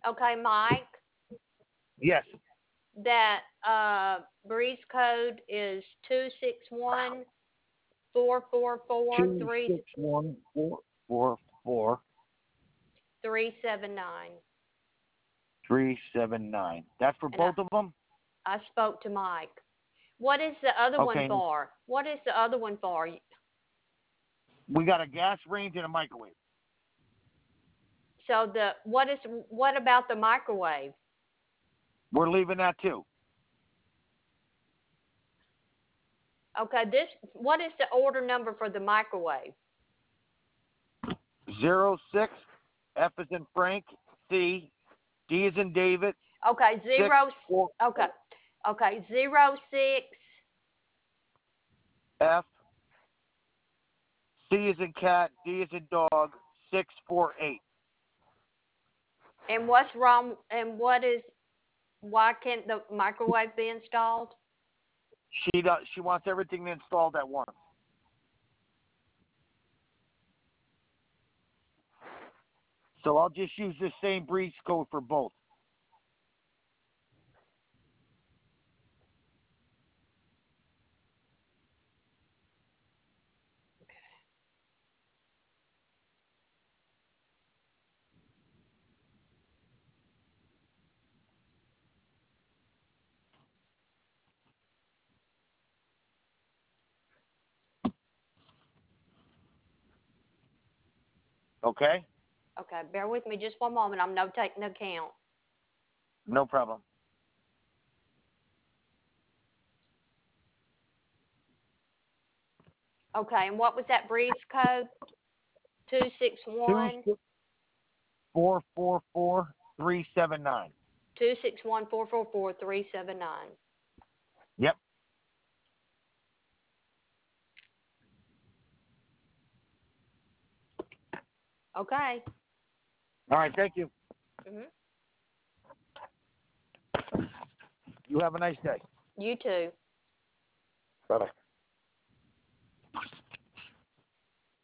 Okay, Mike, Yes. that breeze code is 261 444 Two six one four four four 379. 379. That's for And I, both of them? I spoke to Mike. What is the other one Okay. for? What is the other one for? We got a gas range and a microwave. So what about the microwave? We're leaving that too. Okay, what is the order number for the microwave? 06 F is in Frank, C, D is in David, Okay, 6 zero. 4 Okay, okay, 06. F, C is in cat, D is in dog, 648. And what's wrong? And why can't the microwave be installed? She wants everything installed at once. So I'll just use the same breach code for both. Okay? Okay, bear with me just one moment. I'm notating the account. No problem. Okay, and what was that breeze code? 261 26444 379. 261 444 379. Yep. Okay. All right, thank you. Mhm. You have a nice day. You too. Bye-bye.